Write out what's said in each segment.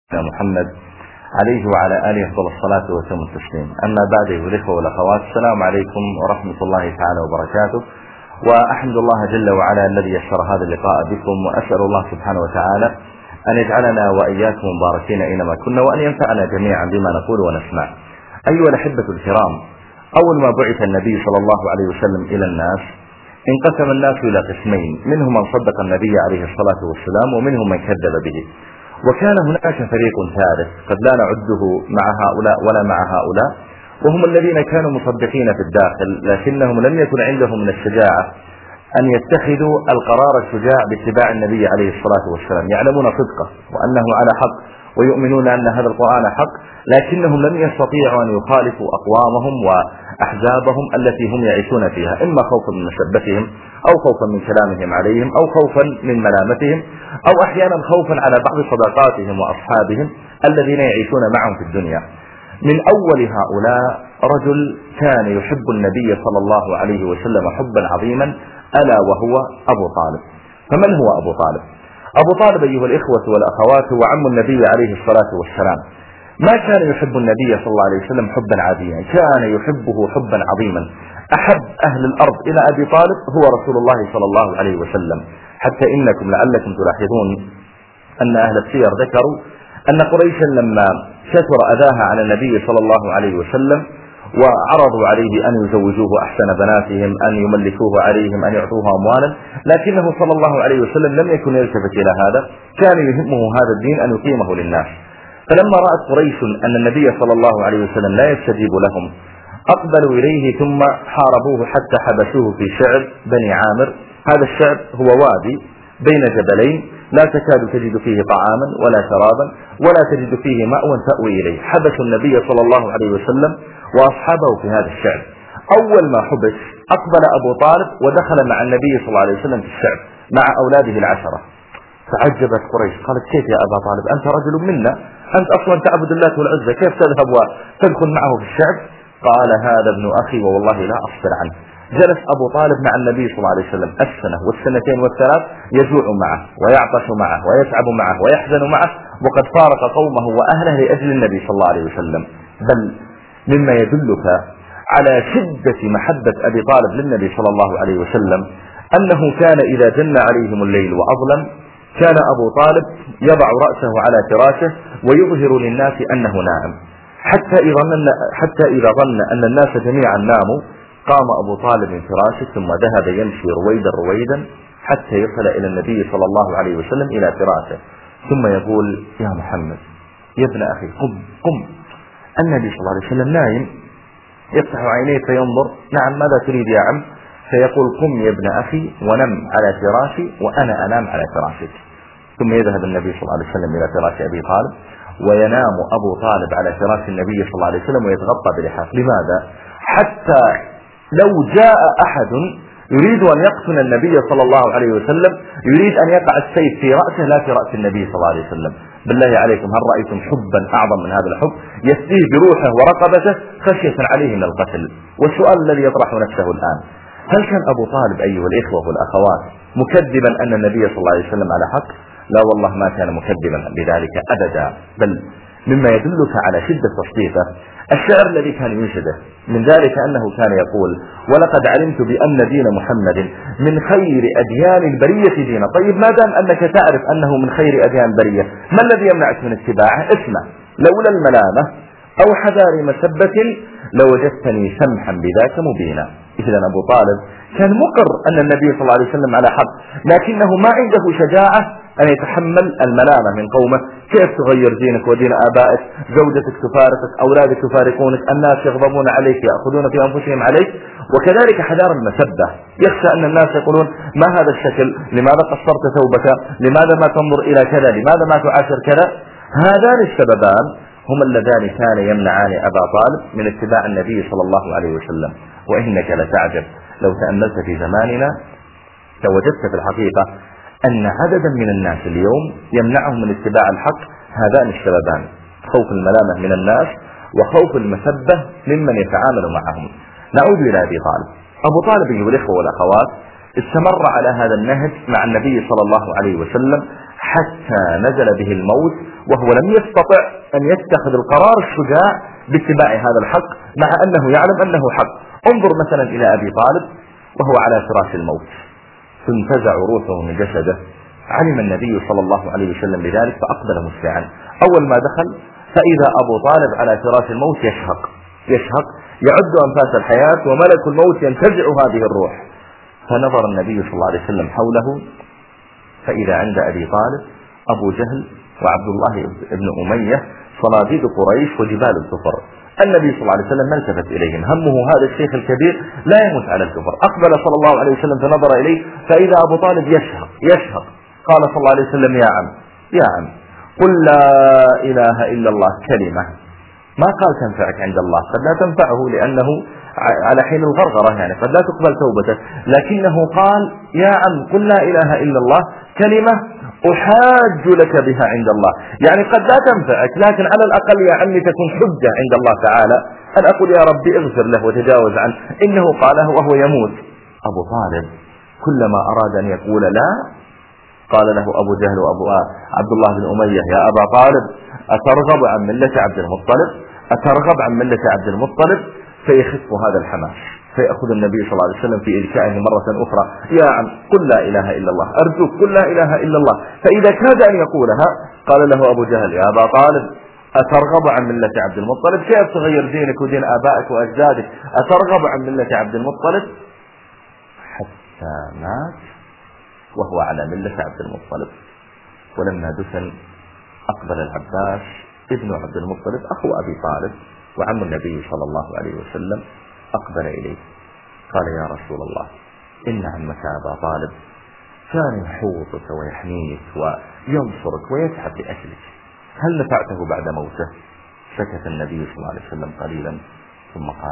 محمد عليه وعلى آله أفضل الصلاة وتم التسليم. أما بعد أيها الإخوة والأخوات، السلام عليكم ورحمة الله تعالى وبركاته. وأحمد الله جل وعلا الذي يسر هذا اللقاء بكم، وأسأل الله سبحانه وتعالى أن يجعلنا وإياكم مباركين أينما كنا، وأن ينفعنا جميعا بما نقول ونسمع. أيها الأحبة الكرام، أول ما بعث النبي صلى الله عليه وسلم إلى الناس انقسم الناس إلى قسمين، منهم من صدق النبي عليه الصلاة والسلام ومنهم من كذب به. وكان هناك فريق ثالث قد لا نعده مع هؤلاء ولا مع هؤلاء، وهم الذين كانوا مصدقين في الداخل، لكنهم لم يكن عندهم من الشجاعة أن يتخذوا القرار الشجاع باتباع النبي عليه الصلاة والسلام. يعلمون صدقه وأنه على حق ويؤمنون أن هذا القرآن حق، لكنهم لم يستطيعوا أن يخالفوا أقوامهم وأحزابهم التي هم يعيشون فيها، إما خوفا من مسبتهم أو خوفا من كلامهم عليهم أو خوفا من ملامتهم أو أحيانا خوفا على بعض صداقاتهم وأصحابهم الذين يعيشون معهم في الدنيا. من أول هؤلاء رجل كان يحب النبي صلى الله عليه وسلم حبا عظيما، ألا وهو أبو طالب. فمن هو أبو طالب؟ أبو طالب أيها الإخوة والأخوات هو عم النبي عليه الصلاة والسلام. ما كان يحب النبي صلى الله عليه وسلم حبا عاديا، كان يحبه حبا عظيما. أحب أهل الأرض إلى أبي طالب هو رسول الله صلى الله عليه وسلم، حتى إنكم لعلكم تلاحظون أن أهل السير ذكروا أن قريشا لما كثر أذاها على النبي صلى الله عليه وسلم وعرضوا عليه أن يزوجوه أحسن بناتهم، أن يملكوه عليهم، أن يعطوه أموالا، لكنه صلى الله عليه وسلم لم يكن يلتفت إلى هذا، كان يهمه هذا الدين أن يقيمه للناس. فلما رأت قريش أن النبي صلى الله عليه وسلم لا يستجيب لهم أقبلوا إليه ثم حاربوه حتى حبسوه في شعب بني عامر. هذا الشعب هو وادي بين جبلين لا تكاد تجد فيه طعاما ولا شرابا ولا تجد فيه مأوى تأوي إليه. حبسوا النبي صلى الله عليه وسلم وأصحابه في هذا الشعب. أول ما حبس أقبل أبو طالب ودخل مع النبي صلى الله عليه وسلم في الشعب مع أولاده العشرة. فعجبت قريش، قالت: كيف يا أبا طالب، أنت رجل منا، أنت أصلا تعبد الله والعزة، كيف تذهب وتدخل معه في الشعب؟ قال: هذا ابن أخي ووالله لا أصبر عنه. جلس أبو طالب مع النبي صلى الله عليه وسلم السنة والسنتين والثلاث، يجوع معه ويعطش معه ويتعب معه ويحزن معه، وقد فارق قومه وأهله لأجل النبي صلى الله عليه وسلم. بل مما يدلك على شدة محبة أبي طالب للنبي صلى الله عليه وسلم أنه كان إذا جن عليهم الليل وأظلم كان أبو طالب يضع رأسه على فراشه ويظهر للناس أنه نائم، حتى إذا ظن أن الناس جميعا ناموا قام أبو طالب من فراشه ثم ذهب يمشي رويدا رويدا حتى يصل إلى النبي صلى الله عليه وسلم إلى فراشه، ثم يقول: يا محمد يا ابن أخي قم. النبي صلى الله عليه وسلم نايم، يفتح عينيه فينظر: نعم ماذا تريد يا عم؟ فيقول: قم يا ابن أخي ونم على فراشي وأنا أنام على فراشك. ثم يذهب النبي صلى الله عليه وسلم إلى فراش أبي طالب وينام أبو طالب على فراش النبي صلى الله عليه وسلم ويتغطى بلحاف. لماذا؟ حتى لو جاء أحد يريد أن يقتل النبي صلى الله عليه وسلم، يريد أن يقع السيف في رأسه لا في رأس النبي صلى الله عليه وسلم. بالله عليكم، هل رأيتم حبا أعظم من هذا الحب؟ يسريه بروحه ورقبته خشية عليه من القتل. والسؤال الذي يطرح نفسه الآن: هل كان أبو طالب أيها الإخوة والأخوات مكذبا أن النبي صلى الله عليه وسلم على حق؟ لا والله ما كان مكذبا بذلك أبدا. بل مما يدلك على شدة تصديقه الشعر الذي كان ينشده، من ذلك أنه كان يقول: ولقد علمت بأن دين محمد من خير أديان البرية دينا. طيب ما دام أنك تعرف أنه من خير أديان البرية، ما الذي يمنعك من اتباعه؟ اسمع: لولا الملامة أو حذار مسبة لوجدتني سمحا بذاك مبينا. إذن أبو طالب كان مقر أن النبي صلى الله عليه وسلم على حق، لكنه ما عنده شجاعة أن يتحمل الملامة من قومه. كيف تغير دينك ودين آبائك؟ زوجتك تفارقك، أولادك يفارقونك، الناس يغضبون عليك، يأخذون في أنفسهم عليك. وكذلك حذار المسبة، يخشى أن الناس يقولون: ما هذا الشكل؟ لماذا قصرت ثوبك؟ لماذا ما تنظر إلى كذا؟ لماذا ما تعاشر كذا؟ هذان السببان هما اللذان كان يمنعان أبا طالب من اتباع النبي صلى الله عليه وسلم. وإنك لتعجب لو تأملت في زماننا لوجدت في الحقيقة أن عددا من الناس اليوم يمنعهم من اتباع الحق هذان السببان: خوف الملامة من الناس وخوف المسبة ممن يتعامل معهم. نعود إلى أبي طالب. أبو طالب أيها الإخوة والأخوات استمر على هذا النهج مع النبي صلى الله عليه وسلم حتى نزل به الموت وهو لم يستطع أن يتخذ القرار الشجاع باتباع هذا الحق مع أنه يعلم أنه حق. انظر مثلا إلى أبي طالب وهو على فراش الموت، تنتزع روحه من جسده، علم النبي صلى الله عليه وسلم بذلك فأقبل مسرعا. أول ما دخل فإذا أبو طالب على فراش الموت يشهق يعد أنفاس الحياة وملك الموت ينتزع هذه الروح. فنظر النبي صلى الله عليه وسلم حوله فإذا عند أبي طالب أبو جهل وعبد الله بن أمية صناديد قريش وجبال الكفر. النبي صلى الله عليه وسلم ما التفت إليهم، همه هذا الشيخ الكبير لا يموت على الكفر. أقبل صلى الله عليه وسلم فنظر إليه فإذا أبو طالب يشهق. قال صلى الله عليه وسلم يا عم قل لا إله إلا الله كلمة، ما قال تنفعك عند الله، قد لا تنفعه لأنه على حين الغرغرة يعني قد لا تقبل توبته، لكنه قال يا عم قل لا إله إلا الله كلمة أحاج لك بها عند الله، يعني قد لا تنفعك لكن على الأقل يا عمي تكون حجة عند الله تعالى أن أقول يا ربي اغفر له وتجاوز عنه، إنه قاله وهو يموت. أبو طالب كلما أراد أن يقول لا قال له أبو جهل وأبو عبد الله بن أمية يا أبا طالب أترغب عن ملة عبد المطلب فيخف هذا الحماس فيأخذ النبي صلى الله عليه وسلم في إذكائه مرة أخرى يا عم قل لا إله إلا الله أرجوك قل لا إله إلا الله. فإذا كاد أن يقولها قال له أبو جهل يا أبا طالب أترغب عن ملة عبد المطلب، كيف تغير دينك ودين آبائك وأجدادك، أترغب عن ملة عبد المطلب؟ حتى مات وهو على ملة عبد المطلب. ولما دفن أقبل العباس ابن عبد المطلب أخو أبي طالب وعم النبي صلى الله عليه وسلم أقبل إليه قال يا رسول الله إن عمك أبا طالب كان يحوطك ويحميك وينصرك ويتعب لأجلك، هل نفعته بعد موته؟ سكت النبي صلى الله عليه وسلم قليلا ثم قال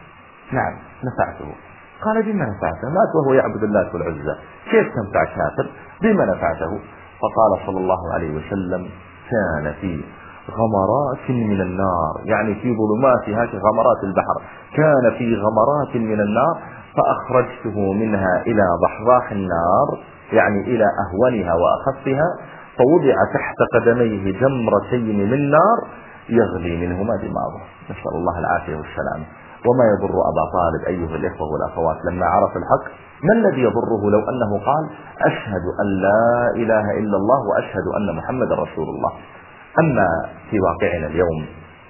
نعم نفعته. قال بما نفعته؟ مات وهو يعبد اللات والعزى، كيف تنفع كافر؟ بما نفعته؟ فقال صلى الله عليه وسلم كان في غمرات من النار، يعني في ظلماتها كغمرات البحر، كان في غمرات من النار فأخرجته منها إلى ضحضاح النار يعني إلى أهونها وأخفها، فوضع تحت قدميه جمرتين من نار يغلي منهما دماغه، نسأل الله العافية والسلام. وما يضر أبا طالب أيها الإخوة والأخوات لما عرف الحق؟ ما الذي يضره لو أنه قال أشهد أن لا إله إلا الله وأشهد أن محمد رسول الله؟ أما في واقعنا اليوم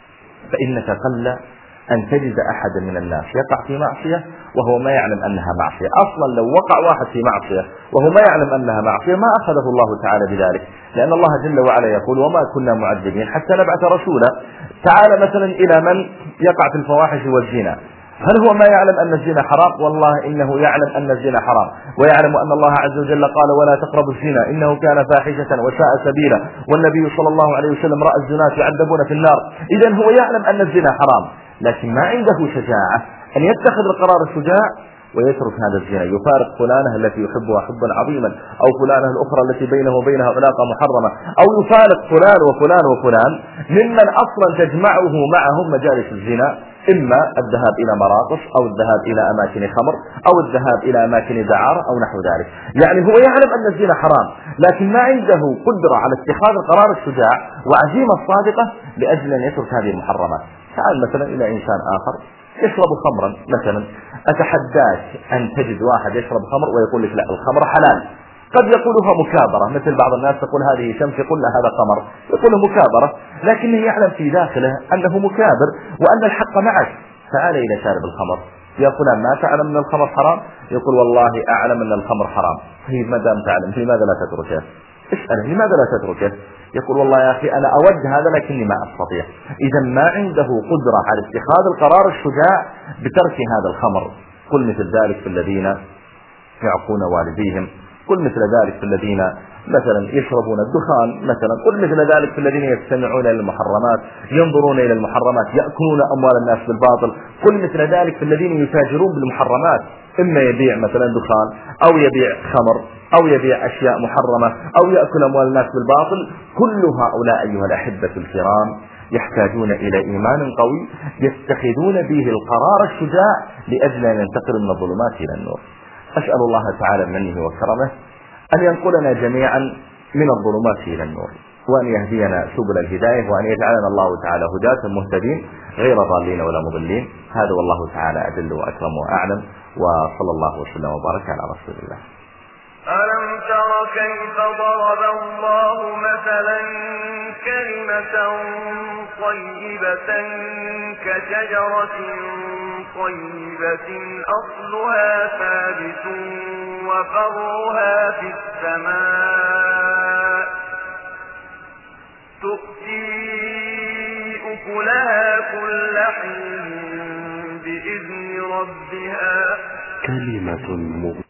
فإنك قل أن تجد أحد من الناس يقع في معصية وهو ما يعلم أنها معصية. أصلا لو وقع واحد في معصية وهو ما يعلم أنها معصية ما أخذه الله تعالى بذلك، لأن الله جل وعلا يقول وما كنا معذبين حتى نبعث رسولا. تعال مثلا إلى من يقع في الفواحش والزنا، هل هو ما يعلم أن الزنا حرام؟ والله إنه يعلم أن الزنا حرام، ويعلم أن الله عز وجل قال ولا تقربوا الزنا إنه كان فاحشة وساء سبيلا، والنبي صلى الله عليه وسلم رأى الزنات يعذبون في النار. إذن هو يعلم أن الزنا حرام لكن ما عنده شجاعة أن يتخذ القرار الشجاع ويترك هذا الزنا، يفارق فلانة التي يحبها حبا عظيما أو فلانة الأخرى التي بينه وبينها علاقة محرمة، أو يفارق فلان وفلان وفلان ممن أصلا تجمعه معهم مجالس الزنا، إما الذهاب إلى مراقص أو الذهاب إلى أماكن خمر أو الذهاب إلى أماكن دعارة أو نحو ذلك. يعني هو يعلم أن الزنا حرام لكن ما عنده قدرة على اتخاذ القرار الشجاع وعزيمة صادقة لأجل أن يترك هذه المحرمات. تعال مثلا إلى إنسان آخر يشرب خمرا مثلا، أتحداك أن تجد واحد يشرب خمر ويقول لك لا الخمر حلال، قد يقولها مكابرة، مثل بعض الناس تقول هذه شمس يقول له هذا قمر، يقوله مكابرة لكنه يعلم في داخله أنه مكابر وأن الحق معك. تعال إلى شارب الخمر يا فلان ما تعلم أن الخمر حرام؟ يقول والله أعلم أن الخمر حرام. طيب ما دام تعلم لماذا لا تتركه؟ اسأله لماذا لا تتركه؟ يقول والله يا أخي أنا أود هذا لكني ما أستطيع. إذا ما عنده قدرة على اتخاذ القرار الشجاع بترك هذا الخمر. قل مثل ذلك في الذين يعقون والديهم، قل مثل ذلك في الذين مثلا يشربون الدخان مثلا، قل مثل ذلك في الذين يستمعون إلى المحرمات، ينظرون إلى المحرمات، يأكلون أموال الناس بالباطل، قل مثل ذلك في الذين يتاجرون بالمحرمات، إما يبيع مثلا دخان أو يبيع خمر أو يبيع أشياء محرمة أو يأكل أموال الناس بالباطل. كل هؤلاء أيها الأحبة الكرام يحتاجون إلى إيمان قوي يتخذون به القرار الشجاع لأجل أن ينتقلوا من الظلمات إلى النور. أسأل الله تعالى منه وكرمه أن ينقلنا جميعا من الظلمات إلى النور، وأن يهدينا سبل الهداية، وأن يجعلنا الله تعالى هداة مهتدين غير ضالين ولا مضلين. هذا والله تعالى أجل وأكرم وأعلم، وصلى الله وسلم وبارك على رسول الله. ألم تر كيف ضرب الله مثلا كلمة طيبة كشجرة طيبة أصلها ثابت وفرعها في السماء تؤتي أكلها كل حين بإذن ربها. كلمة